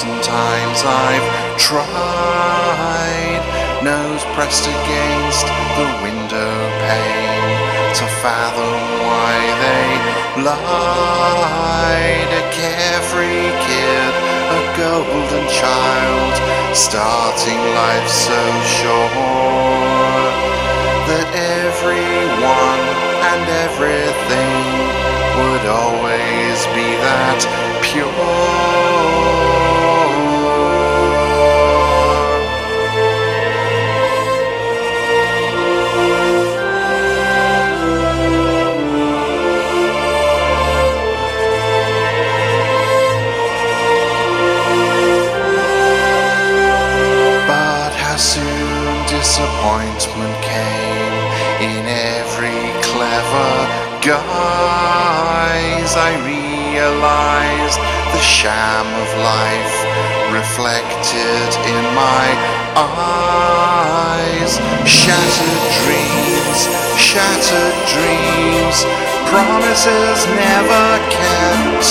1,000 times I've tried, nose pressed against the window pane, to fathom why they lied. A carefree kid, a golden child, starting life so sure that everyone and everything would always be that pure. Soon disappointment came in every clever guise. I realized the sham of life reflected in my eyes. Shattered dreams, promises never kept.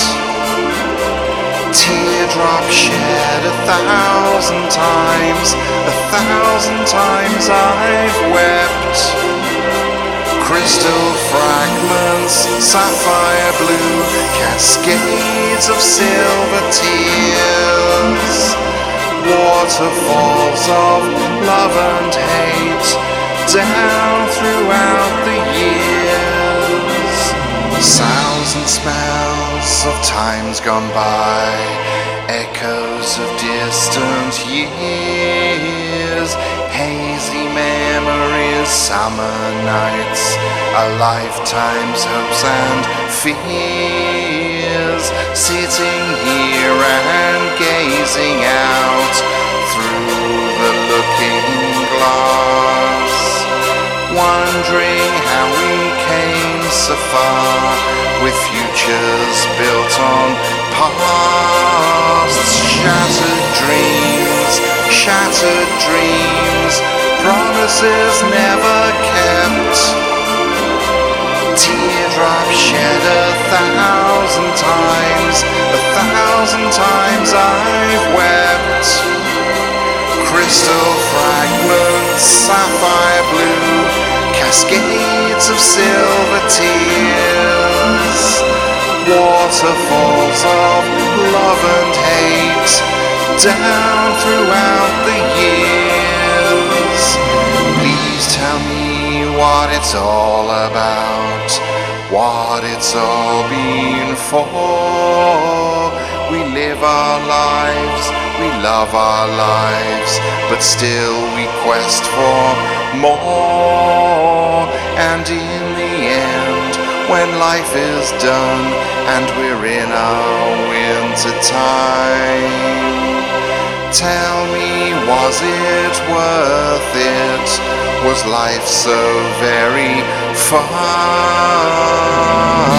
Teardrop shed 1,000 times, 1,000 times I've wept. Crystal fragments, sapphire blue, cascades of silver tears, waterfalls of love and hate down throughout the years. Sounds and smells of times gone by, echoes of distant years, hazy memories, summer nights, a lifetime's hopes and fears. Sitting here and gazing out through the looking glass, wondering how we came so far, with futures built on pasts. Shattered dreams, promises never kept. Teardrop shed 1,000 times, 1,000 times I've wept. Crystal fragments, sapphire blue, cascades of silver tears, waterfalls of love and hate down throughout the years. Please tell me what it's all about, what it's all been for. We live our lives, we love our lives, but still we quest for more. And in the end, when life is done and we're in our winter time, tell me, was it worth it? Was life so very fine?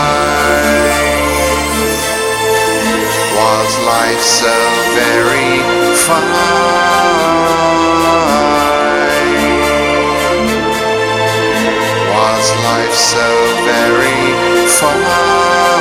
Was life so very fine? Was life so very fine?